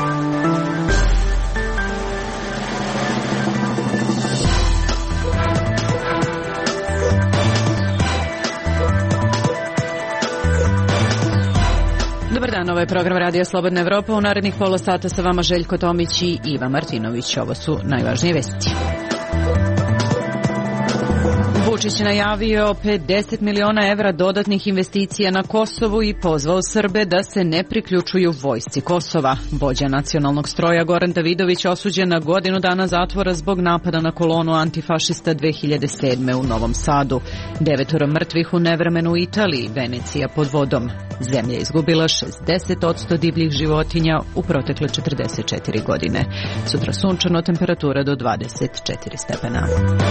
Dobar dan, ovo je program Radija Slobodna Evropa. U narednih pola sata sa vama Željko Tomić i Iva Martinović. Ovo su najvažnije vesti. Vučić najavio 50 miliona evra dodatnih investicija na Kosovu i pozvao Srbe da se ne priključuju vojsci Kosova. Vođa nacionalnog stroja Goran Davidović osuđen na godinu dana zatvora zbog napada na kolonu antifašista 2007. u Novom Sadu. 9 mrtvih u nevremenu u Italiji, Venecija pod vodom. Zemlja je izgubila 60% divljih životinja u protekle 44 godine. Sutra sunčano, temperatura do 24 stepena.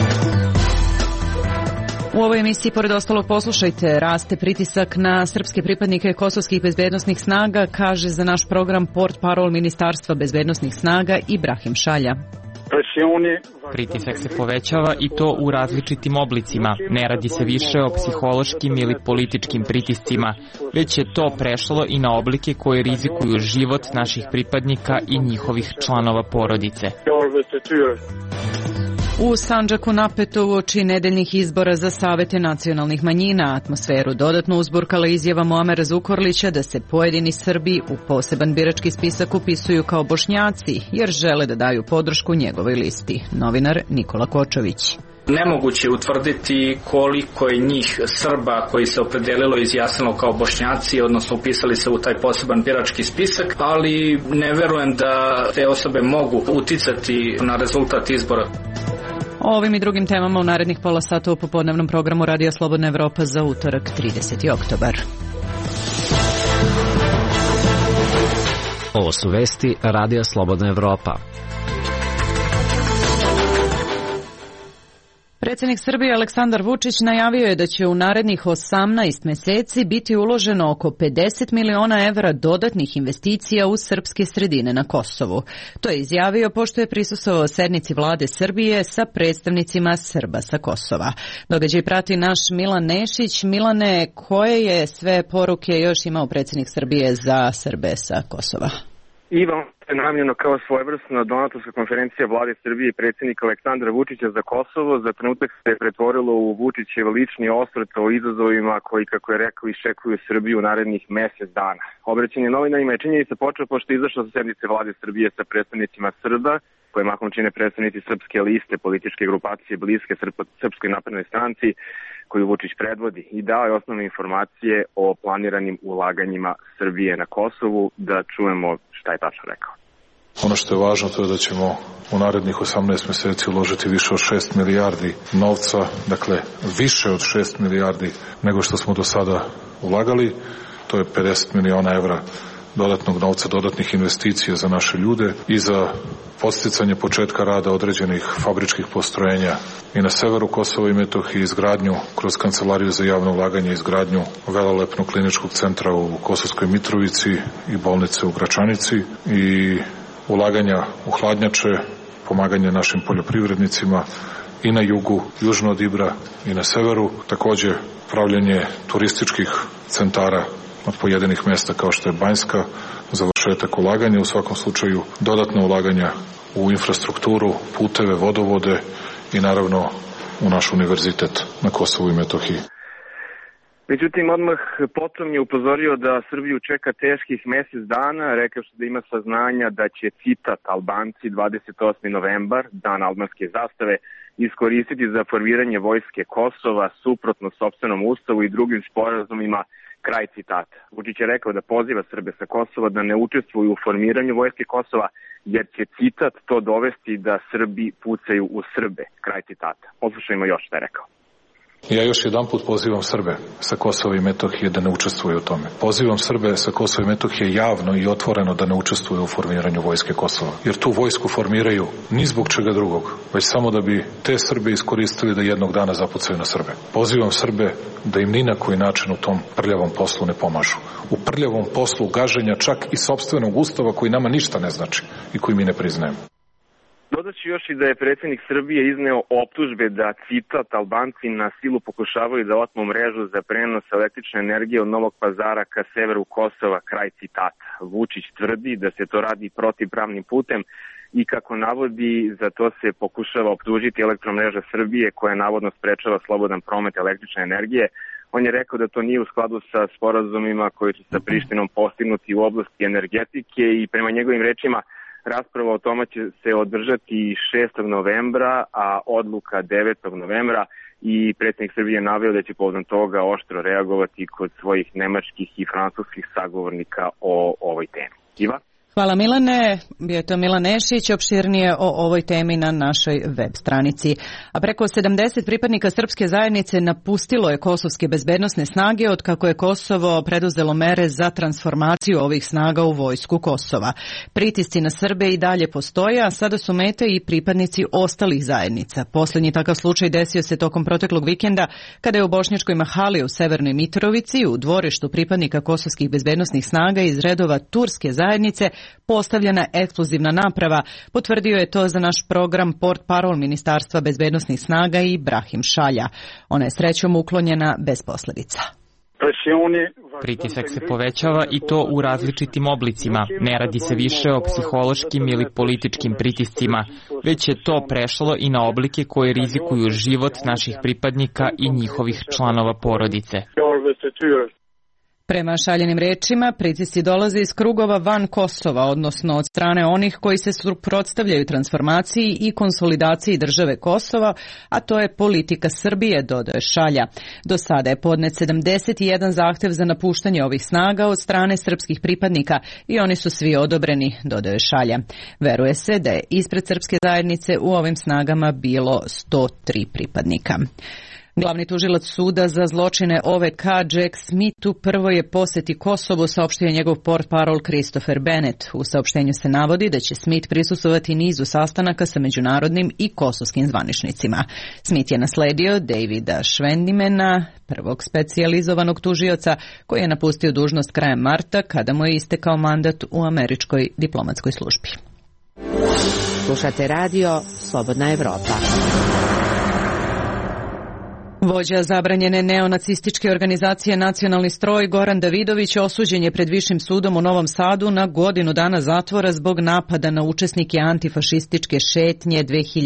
U ovoj emisiji, pored ostalog, poslušajte, raste pritisak na srpske pripadnike kosovskih bezbednosnih snaga, kaže za naš program portparol Ministarstva bezbednosnih snaga Ibrahim Šalja. Pritisak se povećava i to u različitim oblicima. Ne radi se više o psihološkim ili političkim pritiscima, već je to prešlo i na oblike koje rizikuju život naših pripadnika i njihovih članova porodice. U Sandžaku napeto uoči nedeljnih izbora za savete nacionalnih manjina. Atmosferu dodatno uzburkala izjava Muamera Zukorlića da se pojedini Srbi u poseban birački spisak upisuju kao Bošnjaci, jer žele da daju podršku njegovoj listi. Novinar Nikola Kočović. Nemoguće je utvrditi koliko je njih Srba koji se opredelilo i izjasnilo kao Bošnjaci, odnosno upisali se u taj poseban birački spisak, ali ne verujem da te osobe mogu uticati na rezultat izbora. O ovim i drugim temama u narednih pola sata u popodnevnom programu Radija Slobodna Evropa za utorak 30. oktobar. Ovo su vesti Radija Slobodna Evropa. Predsjednik Srbije Aleksandar Vučić najavio je da će u narednih 18 meseci biti uloženo oko 50 miliona evra dodatnih investicija u srpske sredine na Kosovu. To je izjavio pošto je prisustvovao sednici vlade Srbije sa predstavnicima Srba sa Kosova. Događaj prati naš Milan Nešić. Milane, koje je sve poruke još imao predsjednik Srbije za Srbe sa Kosova? Ivan je namljeno kao svojevrsna donatorska konferencija vlade Srbije i predsjednika Aleksandra Vučića za Kosovo. Za trenutak se je pretvorilo u Vučićev lični osvrt o izazovima koji, kako je rekao, iščekuju Srbiju u narednih mjesec dana. Obraćanje novinarima je činjenica počeo pošto je izašao sa sednice vlade Srbije sa predstavnicima Srba, koje mahom čine predstavnici srpske liste, političke grupacije bliske Srpskoj naprednoj stranci, koju Vučić predvodi, i dao je osnovne informacije o planiranim ulaganjima Srbije na Kosovu. Da čujemo šta je tačno rekao. Ono što je važno to je da ćemo u narednih 18 mjeseci uložiti više od 6 milijardi novca, dakle više od 6 milijardi nego što smo do sada ulagali. To je 50 miliona evra dodatnog novca, dodatnih investicija za naše ljude i za podsticanje početka rada određenih fabričkih postrojenja i na severu Kosova i Metohije, izgradnju kroz Kancelariju za javno ulaganje, izgradnju velelepnog kliničkog centra u Kosovskoj Mitrovici i bolnice u Gračanici i ulaganja u hladnjače, pomaganje našim poljoprivrednicima i na jugu, južno od Ibra i na severu, također pravljenje turističkih centara od pojedinih mjesta kao što je Banjska, završetak ulaganja, u svakom slučaju dodatno ulaganja u infrastrukturu, puteve, vodovode i naravno u naš univerzitet na Kosovu i Metohiji. Međutim, odmah potom je upozorio da Srbiju čeka teških mjesec dana, rekao što da ima saznanja da će, citat, Albanci 28. novembar, dan albanske zastave, iskoristiti za formiranje vojske Kosova suprotno sopstvenom ustavu i drugim sporazumima. Kraj citata. Vučić je rekao da poziva Srbe sa Kosova da ne učestvuju u formiranju vojske Kosova, jer će, citat, to dovesti da Srbi pucaju u Srbe. Kraj citata. Poslušajmo još što je rekao. Ja još jedanput pozivam Srbe sa Kosova i Metohije da ne učestvuju u tome. Pozivam Srbe sa Kosova i Metohije javno i otvoreno da ne učestvuju u formiranju vojske Kosova. Jer tu vojsku formiraju ni zbog čega drugog, već samo da bi te Srbe iskoristili da jednog dana zapucaju na Srbe. Pozivam Srbe da im ni na koji način u tom prljavom poslu ne pomažu. U prljavom poslu gaženja čak i sopstvenog ustava koji nama ništa ne znači i koji mi ne priznajemo. Dodaću još i da je predsjednik Srbije izneo optužbe da, citat, Albanci na silu pokušavaju da otmu mrežu za prenos električne energije od Novog Pazara ka severu Kosova, kraj citata. Vučić tvrdi da se to radi protivpravnim putem i kako navodi, za to se pokušava optužiti Elektromreža Srbije koja navodno sprečava slobodan promet električne energije. On je rekao da to nije u skladu sa sporazumima koji su sa Prištinom postignuti u oblasti energetike i prema njegovim rečima rasprava o tome će se održati 6. novembra, a odluka 9. novembra i predsjednik Srbije naveo da će povodom toga oštro reagovati kod svojih nemačkih i francuskih sagovornika o ovoj temi. Iva? Hvala Milane, bio je to Milan Nešić, opširnije o ovoj temi na našoj web stranici. A preko 70 pripadnika srpske zajednice napustilo je kosovske bezbednosne snage od kako je Kosovo preduzelo mere za transformaciju ovih snaga u vojsku Kosova. Pritisci na Srbe i dalje postoje, a sada su mete i pripadnici ostalih zajednica. Posljednji takav slučaj desio se tokom proteklog vikenda kada je u Bošnjačkoj Mahali u Severnoj Mitrovici u dvorištu pripadnika kosovskih bezbednosnih snaga iz redova turske zajednice postavljena eksplozivna naprava. Potvrdio je to za naš program portparol Ministarstva bezbednosnih snaga Ibrahim Šalja. Ona je srećom uklonjena bez posljedica. Pritisak se povećava i to u različitim oblicima. Ne radi se više o psihološkim ili političkim pritiscima, već je to prešlo i na oblike koje rizikuju život naših pripadnika i njihovih članova porodice. Prema Šaljenim rečima, pritisci dolaze iz krugova van Kosova, odnosno od strane onih koji se suprotstavljaju transformaciji i konsolidaciji države Kosova, a to je politika Srbije, dodaje Šalja. Do sada je podnet 71 zahtev za napuštanje ovih snaga od strane srpskih pripadnika i oni su svi odobreni, dodaje Šalja. Veruje se da je ispred srpske zajednice u ovim snagama bilo 103 pripadnika. Glavni tužilac suda za zločine OVK Jack Smith u prvoj je poseti Kosovu, saopštio njegov portparol Christopher Bennett. U saopštenju se navodi da će Smith prisustvovati nizu sastanaka sa međunarodnim i kosovskim zvaničnicima. Smith je nasledio Davida Švendimena, prvog specijalizovanog tužioca koji je napustio dužnost krajem marta kada mu je istekao mandat u američkoj diplomatskoj službi. Slušate radio Slobodna Evropa. Vođa zabranjene neonacističke organizacije Nacionalni stroj Goran Davidović osuđen je pred Višim sudom u Novom Sadu na godinu dana zatvora zbog napada na učesnike antifašističke šetnje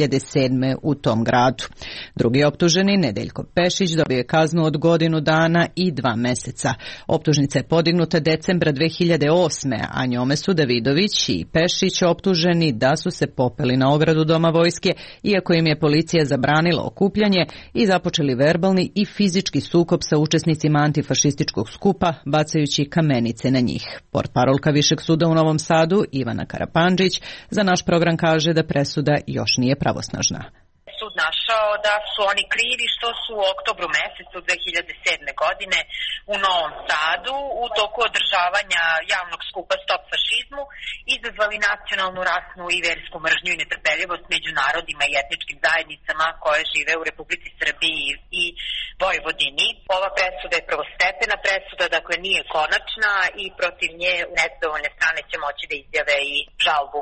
2007. u tom gradu. Drugi optuženi, Nedeljko Pešić, dobio je kaznu od godinu dana i 2 meseca. Optužnica je podignuta decembra 2008. a njome su Davidović i Pešić optuženi da su se popeli na ogradu Doma vojske, iako im je policija zabranila okupljanje i započeli verbalni i fizički sukob sa učesnicima antifašističkog skupa, bacajući kamenice na njih. Portparolka Višeg suda u Novom Sadu, Ivana Karapandžić, za naš program kaže da presuda još nije pravosnažna. Sud našao da su oni krivi što su u oktobru mesecu 2007. godine u Novom Sadu u toku održavanja javnog skupa Stop fašizmu izazvali nacionalnu, rasnu i versku mržnju i netrpeljivost među narodima i etničkim zajednicama koje žive u Republici Srbiji i Vojvodini. Ova presuda je prvostepena presuda, dakle nije konačna i protiv nje nezadovoljne strane će moći da izjave i žalbu.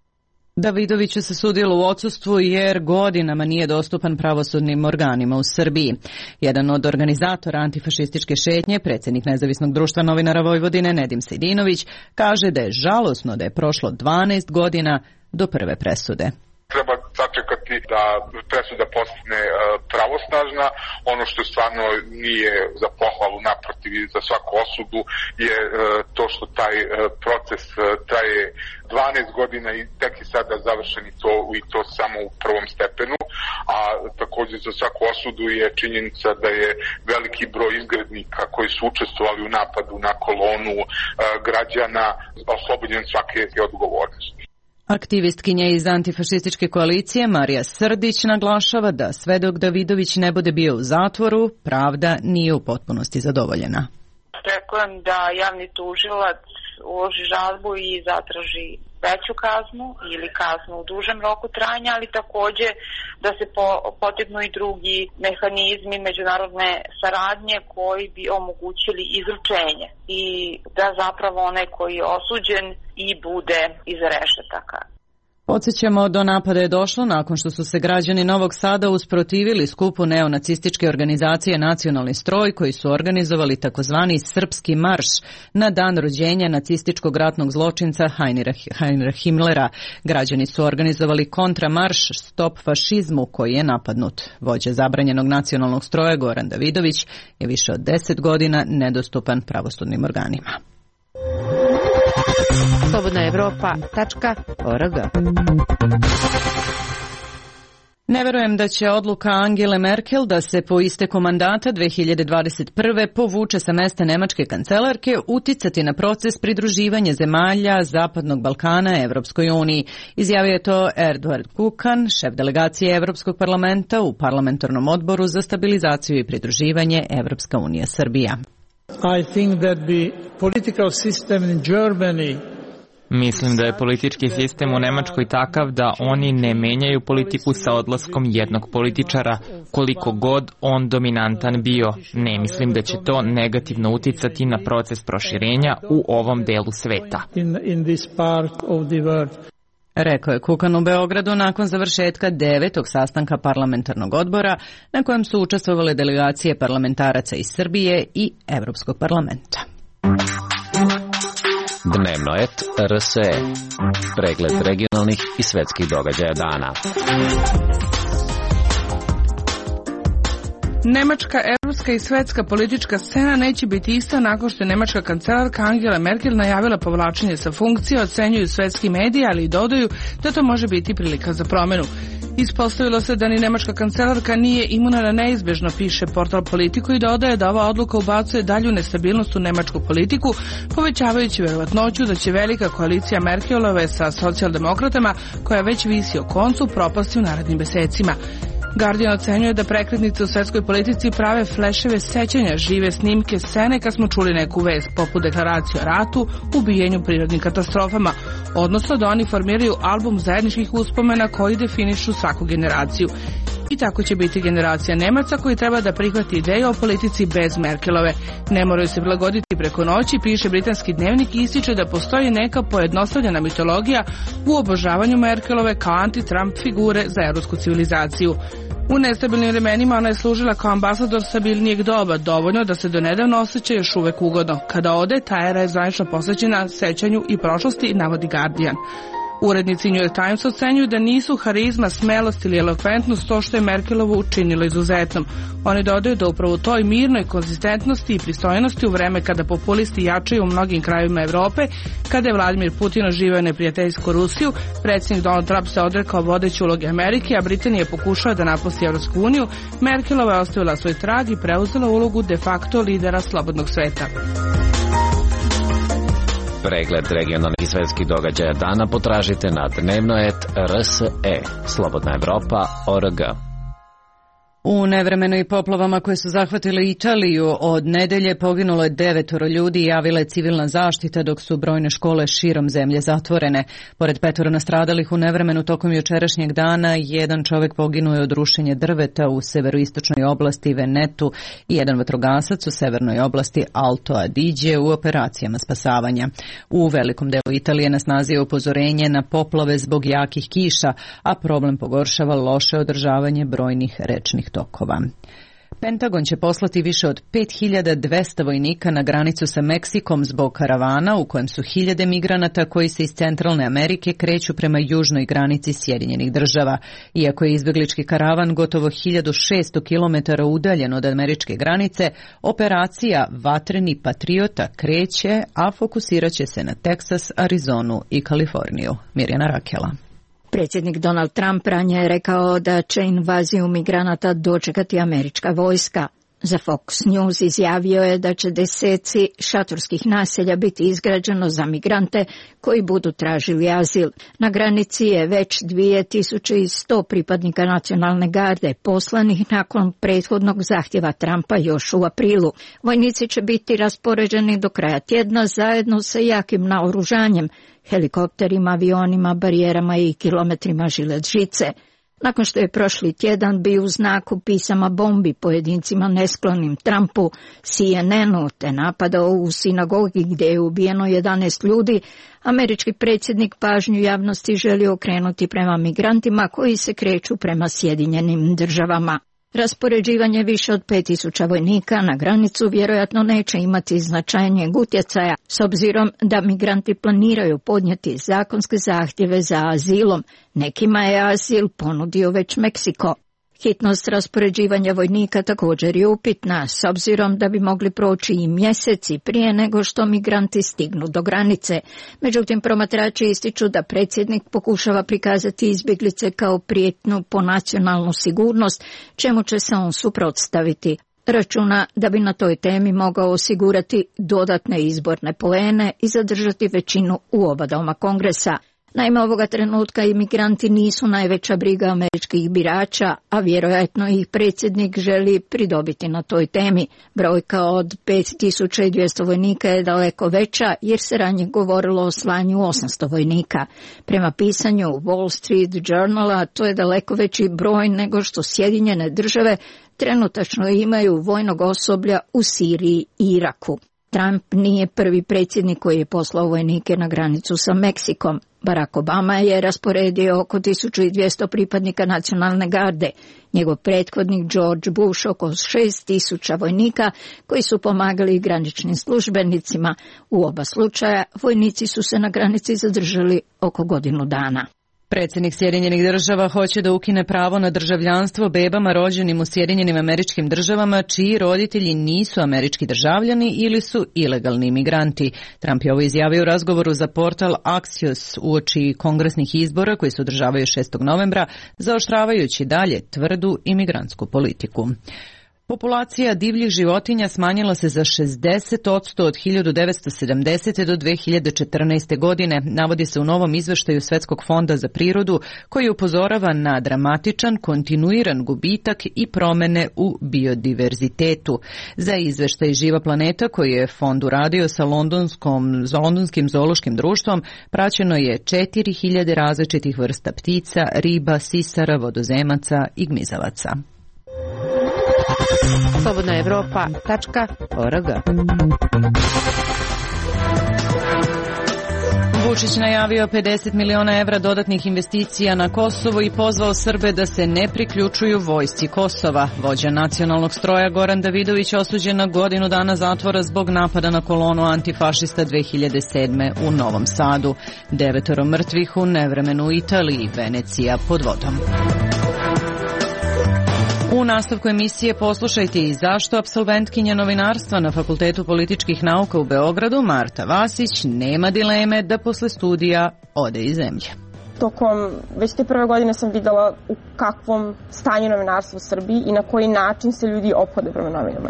Davidoviću se sudilo u odsustvu jer godinama nije dostupan pravosudnim organima u Srbiji. Jedan od organizatora antifašističke šetnje, predsjednik Nezavisnog društva novinara Vojvodine Nedim Sejdinović, kaže da je žalosno da je prošlo 12 godina do prve presude. Treba sačekati da presuda postane pravosnažna. Ono što stvarno nije za pohvalu, naprotiv i za svaku osudu, je to što taj proces traje 12 godina i tek je sada završen i to samo u prvom stepenu, a također za svaku osudu je činjenica da je veliki broj izgrednika koji su učestvovali u napadu na kolonu građana oslobođen svake odgovornosti. Aktivistkinja iz antifašističke koalicije Marija Srdić naglašava da sve dok Davidović ne bude bio u zatvoru, pravda nije u potpunosti zadovoljena. Očekujem da javni tužilac uloži žalbu i zatraži veću kaznu ili kaznu u dužem roku trajanja, ali također da se potegnu i drugi mehanizmi međunarodne saradnje koji bi omogućili izručenje i da zapravo onaj koji je osuđen i bude iza rešetaka. Podsjećamo, do napada je došlo nakon što su se građani Novog Sada usprotivili skupu neonacističke organizacije Nacionalni stroj, koji su organizovali takozvani Srpski marš na dan rođenja nacističkog ratnog zločinca Heinricha Himmlera. Građani su organizovali kontramarš Stop fašizmu, koji je napadnut. Vođa zabranjenog Nacionalnog stroja Goran Davidović je više od 10 godina nedostupan pravosudnim organima. slobodnaevropa.org. Ne verujem da će odluka Angele Merkel da se po isteku mandata 2021. povuče sa mesta nemačke kancelarke uticati na proces pridruživanja zemalja Zapadnog Balkana Evropskoj uniji. Izjavio je to Eduard Kukan, šef delegacije Evropskog parlamenta u parlamentarnom odboru za stabilizaciju i pridruživanje Evropska unija Srbija. I think that the political system in Germany Mislim da je politički sistem u Nemačkoj takav da oni ne menjaju politiku sa odlaskom jednog političara, koliko god on dominantan bio. Ne mislim da će to negativno uticati na proces proširenja u ovom delu sveta. Rekao je Kukan u Beogradu nakon završetka 9. sastanka parlamentarnog odbora na kojem su učestvovale delegacije parlamentaraca iz Srbije i Evropskog parlamenta. Dnevnoet RSE. Pregled regionalnih i svetskih događaja dana. Nemačka, evropska i svetska politička scena neće biti ista nakon što je nemačka kancelarka Angela Merkel najavila povlačenje sa funkcije, ocenjuju svetski mediji, ali i dodaju da to može biti prilika za promenu. Ispostavilo se da ni nemačka kancelarka nije imuna na neizbežno, piše portal Politico, i dodaje da ova odluka ubacuje dalju nestabilnost u nemačku politiku, povećavajući verovatnoću da će velika koalicija Merkelove sa socijaldemokratama, koja već visi o koncu, propasti u narednim mesecima. Guardian ocenjuje da prekretnice u svetskoj politici prave fleševe sećanja, žive snimke scene kad smo čuli neku vest, poput deklaracije o ratu, ubijenju, prirodnim katastrofama, odnosno da oni formiraju album zajedničkih uspomena koji definišu svaku generaciju. I tako će biti generacija Nemaca koji treba da prihvati ideju o politici bez Merkelove. Ne moraju se prilagoditi preko noći, piše britanski dnevnik i ističe da postoji neka pojednostavljena mitologija u obožavanju Merkelove kao anti-Trump figure za evropsku civilizaciju. U nestabilnim vremenima ona je služila kao ambasador stabilnijeg doba, dovoljno da se donedavno osjeća još uvek ugodno. Kada ode, ta era je zvanično posvećena sećanju i prošlosti, navodi Guardian. Urednici New York Times ocenjuju da nisu harizma, smelost ili elokventnost to što je Merkelovu učinilo izuzetnom. Oni dodaju da upravo toj mirnoj konzistentnosti i pristojnosti u vreme kada populisti jačaju u mnogim krajevima Evrope, kada je Vladimir Putin oživio neprijateljsku Rusiju, predsjednik Donald Trump se odrekao vodeće uloge Amerike, a Britanija pokušava da napusti Evropsku uniju, Merkelova je ostavila svoj trag i preuzela ulogu de facto lidera slobodnog sveta. Pregled regionalnih i svetskih događaja dana potražite na Dnevnoet RSE. slobodnaevropa.org. U nevremenu i poplavama koje su zahvatile Italiju od nedelje poginulo je 9 ljudi, javila je civilna zaštita, dok su brojne škole širom zemlje zatvorene. Pored 5 nastradalih u nevremenu tokom jučerašnjeg dana, jedan čovjek poginuo je od rušenja drveta u severoistočnoj oblasti Venetu i jedan vatrogasac u severnoj oblasti Alto Adige u operacijama spasavanja. U velikom delu Italije na snazi je upozorenje na poplave zbog jakih kiša, a problem pogoršava loše održavanje brojnih rečnih tokova. Pentagon će poslati više od 5200 vojnika na granicu sa Meksikom zbog karavana u kojem su hiljade migranata koji se iz Centralne Amerike kreću prema južnoj granici Sjedinjenih država. Iako je izbeglički karavan gotovo 1600 km udaljen od američke granice, operacija Vatreni patriota kreće, a fokusirat će se na Teksas, Arizonu i Kaliforniju. Mirjana Rakela. Predsjednik Donald Trump ranije je rekao da će invaziju migranata dočekati američka vojska. Za Fox News izjavio je da će deseci šatorskih naselja biti izgrađeno za migrante koji budu tražili azil. Na granici je već 2100 pripadnika nacionalne garde poslanih nakon prethodnog zahtjeva Trumpa još u aprilu. Vojnici će biti raspoređeni do kraja tjedna zajedno sa jakim naoružanjem, helikopterima, avionima, barijerama i kilometrima žilet žice. nakon što je prošli tjedan bio u znaku pisama bombi pojedincima nesklonim Trumpu, CNN-u te napadao u sinagogi gdje je ubijeno 11 ljudi, američki predsjednik pažnju javnosti želi okrenuti prema migrantima koji se kreću prema Sjedinjenim državama. Raspoređivanje više od 5000 vojnika na granicu vjerojatno neće imati značajnijeg utjecaja, s obzirom da migranti planiraju podnijeti zakonske zahtjeve za azilom. Nekima je azil ponudio već Meksiko. Hitnost raspoređivanja vojnika također je upitna, s obzirom da bi mogli proći i mjeseci prije nego što migranti stignu do granice. Međutim, promatrači ističu da predsjednik pokušava prikazati izbjeglice kao prijetnju po nacionalnu sigurnost, čemu će se on suprotstaviti. Računa da bi na toj temi mogao osigurati dodatne izborne poene i zadržati većinu u oba doma Kongresa. Naime, ovoga trenutka imigranti nisu najveća briga američkih birača, a vjerojatno ih predsjednik želi pridobiti na toj temi. Brojka od 5200 vojnika je daleko veća jer se ranije govorilo o slanju 800 vojnika. Prema pisanju Wall Street Journala to je daleko veći broj nego što Sjedinjene države trenutačno imaju vojnog osoblja u Siriji i Iraku. Trump nije prvi predsjednik koji je poslao vojnike na granicu sa Meksikom. Barack Obama je rasporedio oko 1200 pripadnika nacionalne garde. Njegov prethodnik George Bush oko 6000 vojnika koji su pomagali graničnim službenicima. U oba slučaja vojnici su se na granici zadržali oko godinu dana. Predsjednik Sjedinjenih država hoće da ukine pravo na državljanstvo bebama rođenim u Sjedinjenim Američkim Državama čiji roditelji nisu američki državljani ili su ilegalni imigranti. Trump je ovo izjavio u razgovoru za portal Axios uoči kongresnih izbora koji se održavaju 6. novembra, zaoštravajući dalje tvrdu imigrantsku politiku. Populacija divljih životinja smanjila se za 60% od 1970. do 2014. godine, navodi se u novom izveštaju Svetskog fonda za prirodu, koji upozorava na dramatičan, kontinuiran gubitak i promene u biodiverzitetu. Za izveštaj Živa planeta, koji je fond uradio sa Londonskim zoološkim društvom, praćeno je 4000 različitih vrsta ptica, riba, sisara, vodozemaca i gmizavaca. slobodnaevropa.org. Vučić najavio 50 miliona evra dodatnih investicija na Kosovo i pozvao Srbe da se ne priključuju vojsci Kosova. Vođa nacionalnog stroja Goran Davidović osuđen na godinu dana zatvora zbog napada na kolonu antifašista 2007. u Novom Sadu. 9 mrtvih u nevremenu Italiji, Venecija pod vodom. U nastavku emisije poslušajte i zašto apsolventkinja novinarstva na Fakultetu političkih nauka u Beogradu, Marta Vasić, nema dileme da posle studija ode iz zemlje. Tokom već te prve godine sam videla u kakvom stanju novinarstvo u Srbiji i na koji način se ljudi ophode prema novinama.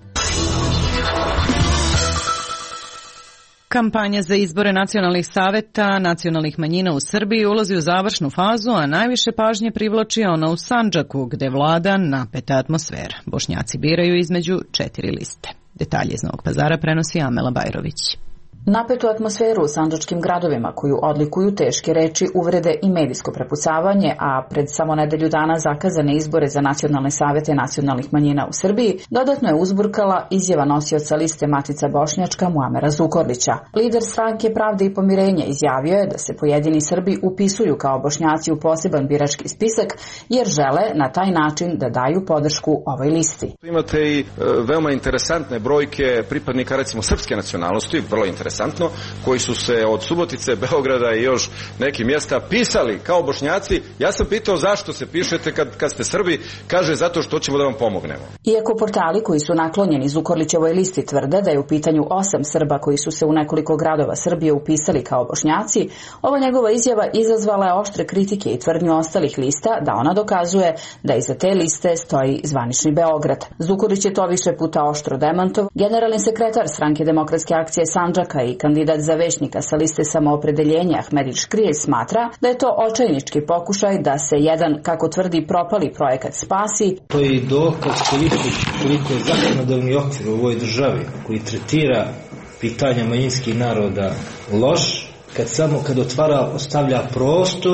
Kampanja za izbore nacionalnih saveta nacionalnih manjina u Srbiji ulazi u završnu fazu, a najviše pažnje privlači ona u Sandžaku, gde vlada napeta atmosfera. Bošnjaci biraju između 4 liste. Detalje iz Novog Pazara prenosi Amela Bajrović. Napetu atmosferu u sandžačkim gradovima koju odlikuju teške reči, uvrede i medijsko prepucavanje, a pred samo nedelju dana zakazane izbore za nacionalne savete nacionalnih manjina u Srbiji, dodatno je uzburkala izjava nosioca liste Matica Bošnjačka Muamera Zukorlića. Lider stranke Pravde i pomirenje izjavio je da se pojedini Srbi upisuju kao Bošnjaci u poseban birački spisak jer žele na taj način da daju podršku ovoj listi. Imate i veoma interesantne brojke pripadnika recimo srpske nacionalnosti, vrlo interesantno, koji su se od Subotice, Beograda i još nekih mjesta pisali kao Bošnjaci. Ja sam pitao zašto se pišete kad ste Srbi, kaže zato što ćemo da vam pomognemo. Iako portali koji su naklonjeni Zukorlićevoj listi tvrde da je u pitanju 8 Srba koji su se u nekoliko gradova Srbije upisali kao Bošnjaci, ova njegova izjava izazvala je oštre kritike i tvrdnju ostalih lista da ona dokazuje da iza te liste stoji zvanični Beograd. Zukorlić je to više puta oštro demantov. Generalni sekretar Stranke demokratske akcije Sandžaka i kandidat za većnika sa liste samoopredeljenja Ahmedin Škrijelj smatra da je to očajnički pokušaj da se jedan, kako tvrdi, propali projekat spasi. To je i dokaz koliko je zakonodavni okvir u ovoj državi koji tretira pitanja manjinskih naroda loš, kad ostavlja prostor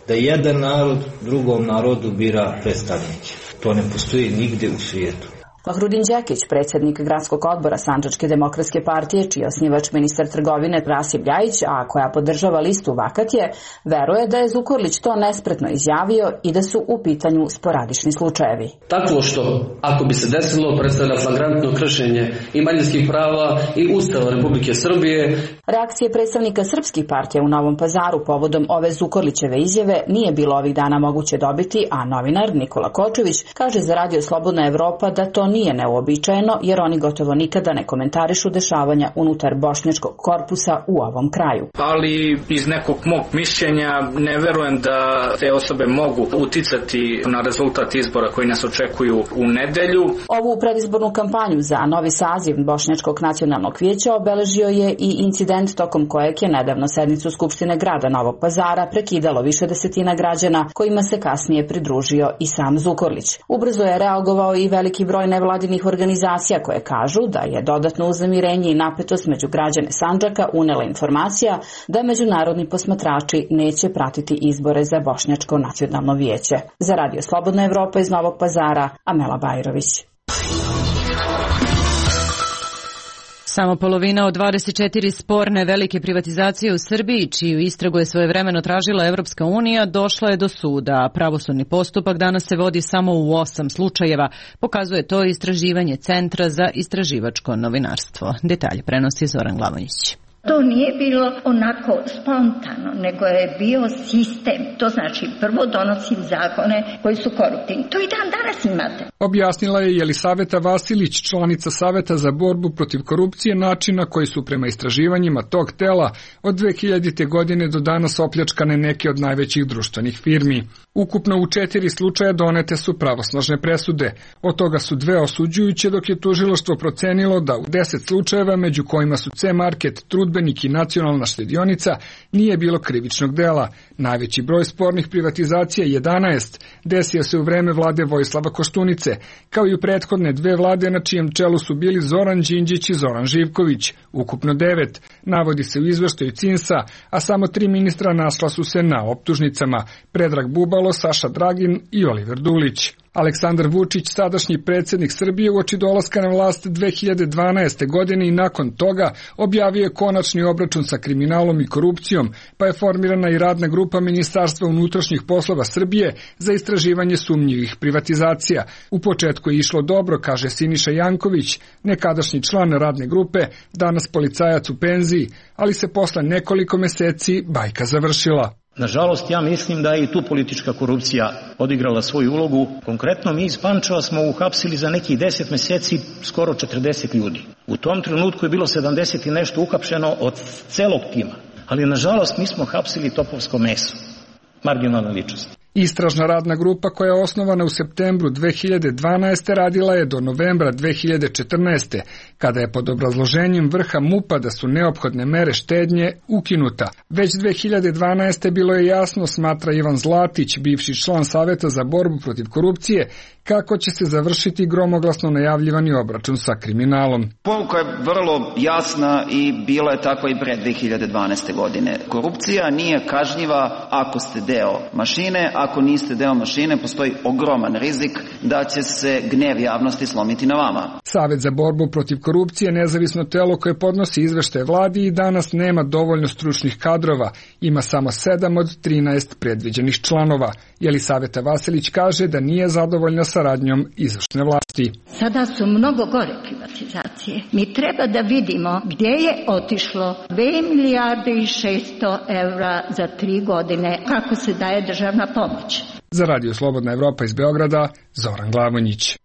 da jedan narod drugom narodu bira predstavnike. To ne postoji nigde u svijetu. Fahrudin Đekić, predsjednik gradskog odbora Sandžačke demokratske partije, čiji je osnivač ministar trgovine Rasim Ljajić, a koja podržava listu Vakatje, veruje da je Zukorlić to nespretno izjavio i da su u pitanju sporadični slučajevi. Takvo što, ako bi se desilo, predstavlja flagrantno kršenje i manjinskih prava i Ustava Republike Srbije. Reakcije predstavnika srpskih partija u Novom Pazaru povodom ove Zukorlićeve izjave nije bilo ovih dana moguće dobiti, a novinar Nikola Kočević kaže za Radio Slobodna Evropa da to nije neuobičajeno, jer oni gotovo nikada ne komentarišu dešavanja unutar bošnjačkog korpusa u ovom kraju. Ali iz nekog mog mišljenja ne verujem da te osobe mogu uticati na rezultat izbora koji nas očekuju u nedelju. Ovu predizbornu kampanju za novi saziv Bošnjačkog nacionalnog vijeća obeležio je i incident tokom kojeg je nedavno sednicu Skupštine grada Novog Pazara prekidalo više desetina građana, kojima se kasnije pridružio i sam Zukorlić. Ubrzo je reagovao i veliki broj nevladinih organizacija koje kažu da je dodatno uznemirenje i napetost među građane Sandžaka unela informacija da međunarodni posmatrači neće pratiti izbore za Bošnjačko nacionalno vijeće. Za Radio Slobodna Evropa iz Novog Pazara, Amela Bajrović. Samo polovina od 24 sporne velike privatizacije u Srbiji, čiju istragu je svojevremeno tražila Evropska unija, došla je do suda. Pravosudni postupak danas se vodi samo u 8 slučajeva. Pokazuje to istraživanje Centra za istraživačko novinarstvo. Detalje prenosi Zoran Glavonjić. To nije bilo onako spontano, nego je bio sistem. To znači prvo donosim zakone koji su koruptivni. To i dan danas imate. Objasnila je Jelisaveta Vasilić, članica Saveta za borbu protiv korupcije, načina koji su prema istraživanjima tog tela od 2000. godine do danas opljačkane neke od najvećih društvenih firmi. Ukupno u 4 slučaja donete su pravosnažne presude. Od toga su 2 osuđujuće, dok je tužilaštvo procenilo da u 10 slučajeva, među kojima su C-Market, Trudbenik i Nacionalna štedionica, nije bilo krivičnog dela. Najveći broj spornih privatizacija, 11, desio se u vreme vlade Vojislava Koštunice, kao i u prethodne 2 vlade na čijem čelu su bili Zoran Đinđić i Zoran Živković. Ukupno 9, navodi se u izveštaju CINS-a, a samo 3 ministra našla su se na optužnicama: Predrag Bubalo, Saša Dragin i Oliver Dulić. Aleksandar Vučić, sadašnji predsjednik Srbije, uoči dolaska na vlast 2012. godine i nakon toga objavio je konačni obračun sa kriminalom i korupcijom, pa je formirana i radna grupa Ministarstva unutrašnjih poslova Srbije za istraživanje sumnjivih privatizacija. U početku je išlo dobro, kaže Siniša Janković, nekadašnji član radne grupe, danas policajac u penziji, ali se posle nekoliko meseci bajka završila. Nažalost, ja mislim da je i tu politička korupcija odigrala svoju ulogu. Konkretno, mi iz Pančeva smo uhapsili za nekih 10 meseci skoro 40 ljudi. U tom trenutku je bilo 70 i nešto uhapšeno od celog tima. Ali, nažalost, mi smo hapsili topovsko meso, marginalna ličnost. Istražna radna grupa koja je osnovana u septembru 2012. radila je do novembra 2014. kada je pod obrazloženjem vrha MUP-a da su neophodne mere štednje ukinuta. Već 2012. bilo je jasno, smatra Ivan Zlatić, bivši član Saveta za borbu protiv korupcije, kako će se završiti gromoglasno najavljivani obračun sa kriminalom. Poruka je vrlo jasna i bila je takva i pre 2012. godine. Korupcija nije kažnjiva ako ste deo mašine, ako niste deo mašine postoji ogroman rizik da će se gnev javnosti slomiti na vama. Savet za borbu protiv korupcije, nezavisno telo koje podnosi izveštaje vladi, i danas nema dovoljno stručnih kadrova, ima samo 7 od 13 predviđenih članova. Jelisaveta Vasilić kaže da nije zadovoljna saradnjom izvršne vlasti. Sada su mnogo gore privatizacije. Mi treba da vidimo gdje je otišlo 2 milijarde i 600 evra za 3 godine, kako se daje državna pomoć. Za Radio Slobodna Evropa iz Beograda, Zoran Glavonjić.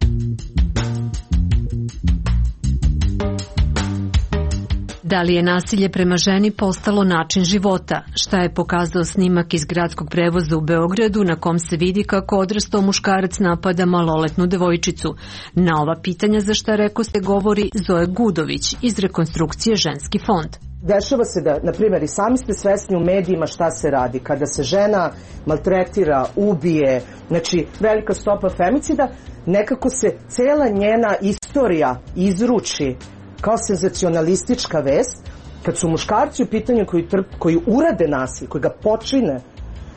Da li je nasilje prema ženi postalo način života? Šta je pokazao snimak iz gradskog prevoza u Beogradu na kom se vidi kako odrastao muškarac napada maloletnu devojčicu? Na ova pitanja za šta rekao se govori Zoe Gudović iz rekonstrukcije Ženski fond. Dešava se da, na primjer, i sami ste svesni u medijima šta se radi. Kada se žena maltretira, ubije, znači velika stopa femicida, nekako se cela njena istorija izruči kao senzacionalistička vest, kad su muškarci u pitanju koji urade nasilje, koji ga počine,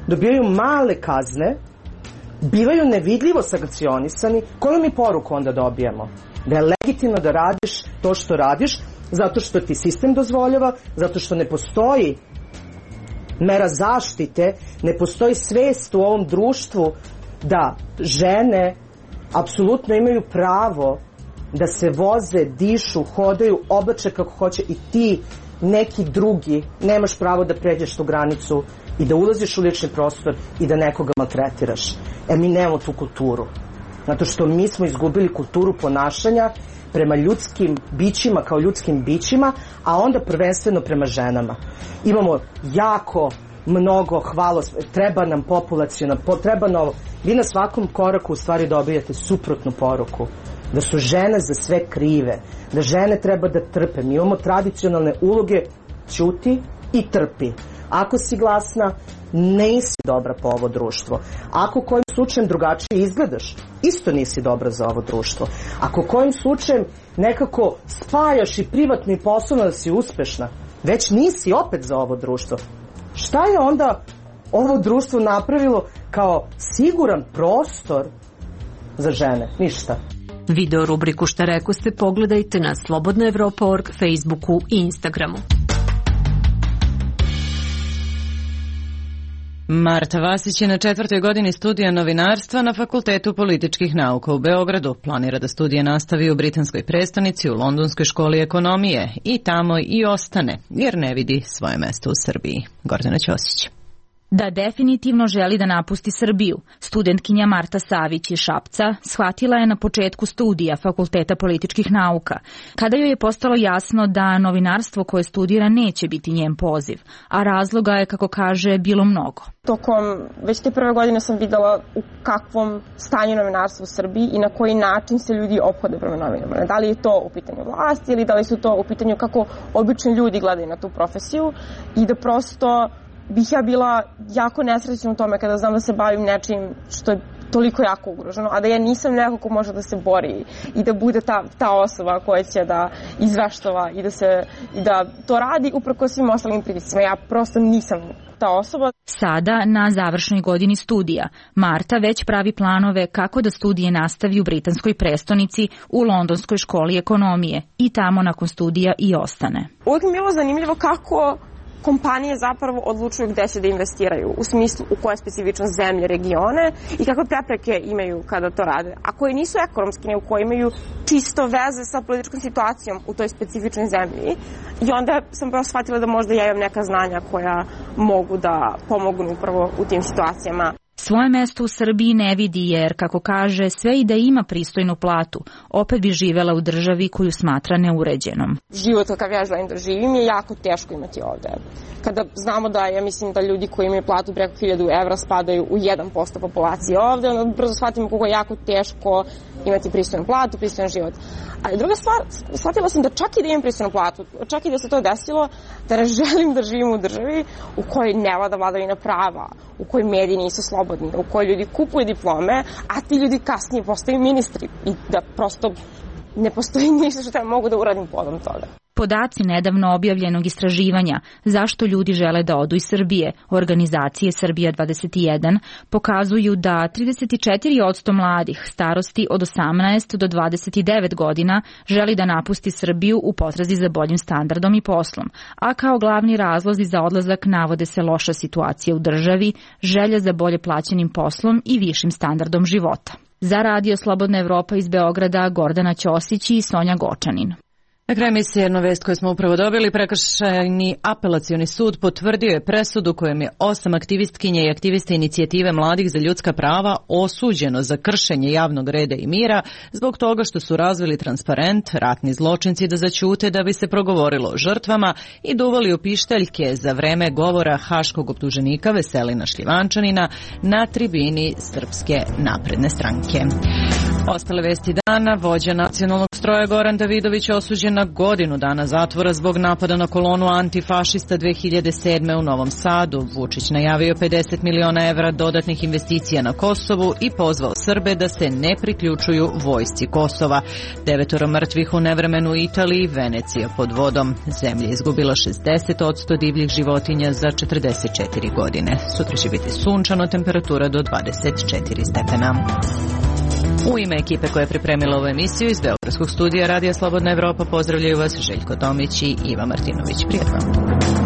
dobijaju male kazne, bivaju nevidljivo sankcionisani. Koju mi poruku onda dobijamo? Da je legitimno da radiš to što radiš, zato što ti sistem dozvoljava, zato što ne postoji mera zaštite, ne postoji svest u ovom društvu da žene apsolutno imaju pravo da se voze, dišu, hodaju, oblače kako hoće i ti neki drugi nemaš pravo da pređeš tu granicu i da ulaziš u lični prostor i da nekoga maltretiraš. Mi nemamo tu kulturu. Zato što mi smo izgubili kulturu ponašanja prema ljudskim bićima kao ljudskim bićima, a onda prvenstveno prema ženama. Imamo jako mnogo treba nam populacijona, treba novo. Vi na svakom koraku u stvari dobijate suprotnu poruku. Da su žene za sve krive, da žene treba da trpe. Mi imamo tradicionalne uloge, ćuti i trpi. Ako si glasna, nisi dobra po ovo društvo. Ako kojim slučajem drugačije izgledaš, isto nisi dobra za ovo društvo. Ako kojim slučajem nekako spajaš i privatno i poslovno da si uspešna, već nisi opet za ovo društvo. Šta je onda ovo društvo napravilo kao siguran prostor za žene? Ništa. Video rubriku Šta rekoste pogledajte na slobodnaevropa.org, Facebooku i Instagramu. Marta Vasić je na 4. godini studija novinarstva na Fakultetu političkih nauka u Beogradu. Planira da studije nastavi u britanskoj prestonici, u Londonskoj školi ekonomije i tamo i ostane, jer ne vidi svoje mesto u Srbiji. Gordana Ćosić. Da definitivno želi da napusti Srbiju. Studentkinja Marta Savić iz Šapca shvatila je na početku studija Fakulteta političkih nauka, kada joj je postalo jasno da novinarstvo koje studira neće biti njen poziv, a razloga je, kako kaže, bilo mnogo. Tokom već te prve godine sam videla u kakvom stanju novinarstvo u Srbiji i na koji način se ljudi ophode prema novinarima. Da li je to u pitanju vlasti ili da li su to u pitanju kako obični ljudi gledaju na tu profesiju i da prosto bih ja bila jako nesrećna u tome kada znam da se bavim nečim što je toliko jako ugroženo, a da ja nisam neko ko može da se bori i da bude ta osoba koja će da izveštava i da to radi uprkos svim ostalim pritiscima. Ja prosto nisam ta osoba. Sada, na završnoj godini studija, Marta već pravi planove kako da studije nastavi u britanskoj prestonici, u Londonskoj školi ekonomije i tamo nakon studija i ostane. Uvijek mi je bilo zanimljivo kako kompanije zapravo odlučuju gde će da investiraju, u smislu u koje specifične zemlje, regione i kakve prepreke imaju kada to rade. A koje nisu ekonomske, nego koje imaju čisto veze sa političkom situacijom u toj specifičnoj zemlji. I onda sam prvo shvatila da možda ja imam neka znanja koja mogu da pomognu upravo u tim situacijama. Svoje mesto u Srbiji ne vidi jer, kako kaže, sve i da ima pristojnu platu, opet bi živela u državi koju smatra neuređenom. Život kakav ja želim da živim je jako teško imati ovde. Kada znamo da, ja mislim da ljudi koji imaju platu preko 1000 evra spadaju u 1% populacije ovde, onda brzo shvatimo koliko je jako teško imati pristojnu platu, pristojan život. Ali druga stvar, shvatila sam da čak i da imam pristojnu platu, čak i da se to desilo, da ne želim da živim u državi u kojoj ne vlada vladavina prava, u kojoj mediji nisu slobodni, u kojoj ljudi kupuju diplome, a ti ljudi kasnije postaju ministri i da prosto ne postoji ništa što ja mogu da uradim podom toga. Podaci nedavno objavljenog istraživanja Zašto ljudi žele da odu iz Srbije, organizacije Srbija 21, pokazuju da 34% mladih starosti od 18 do 29 godina želi da napusti Srbiju u potrazi za boljim standardom i poslom, a kao glavni razlozi za odlazak navode se loša situacija u državi, želja za bolje plaćenim poslom i višim standardom života. Za Radio Slobodna Evropa iz Beograda, Gordana Ćosić i Sonja Gočanin. Na kraju emisije jedna vest koju smo upravo dobili, Prekršajni apelacioni sud potvrdio je presudu kojom je 8 aktivistkinja i aktivista inicijative mladih za ljudska prava osuđeno za kršenje javnog reda i mira zbog toga što su razvili transparent, ratni zločinci da zaćute da bi se progovorilo o žrtvama i duvali u pištaljke za vreme govora haškog optuženika Veselina Šljivančanina na tribini Srpske napredne stranke. Ostale vesti dana, vođa nacionalnog stroja Goran Davidović osuđen na godinu dana zatvora zbog napada na kolonu antifašista 2007. u Novom Sadu. Vučić najavio 50 miliona evra dodatnih investicija na Kosovu i pozvao Srbe da se ne priključuju vojsci Kosova. 9 mrtvih u nevremenu u Italiji, Venecija pod vodom. Zemlja je izgubila 60% divljih životinja za 44 godine. Sutra će biti sunčano, temperatura do 24 stepena. U ime ekipe koja je pripremila ovu emisiju iz Beogradskog studija Radija Slobodna Evropa pozdravljaju vas Željko Tomić i Iva Martinović. Prijatno.